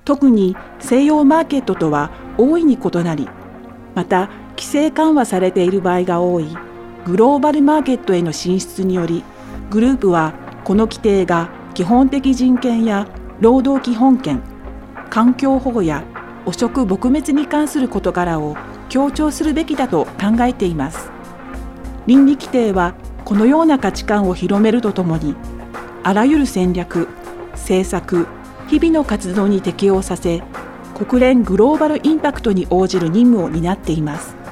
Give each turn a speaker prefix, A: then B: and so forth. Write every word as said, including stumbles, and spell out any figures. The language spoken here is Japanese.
A: 特に西洋マーケットとは大いに異なり、また規制緩和されている場合が多いグローバルマーケットへの進出により、グループはこの規定が基本的人権や労働基本権、環境保護や汚職撲滅に関する事柄を強調するべきだと考えています。倫理規定はこのような価値観を広めるとともに、あらゆる戦略、政策、日々の活動に適応させ、国連グローバルインパクトに応じる任務を担っています。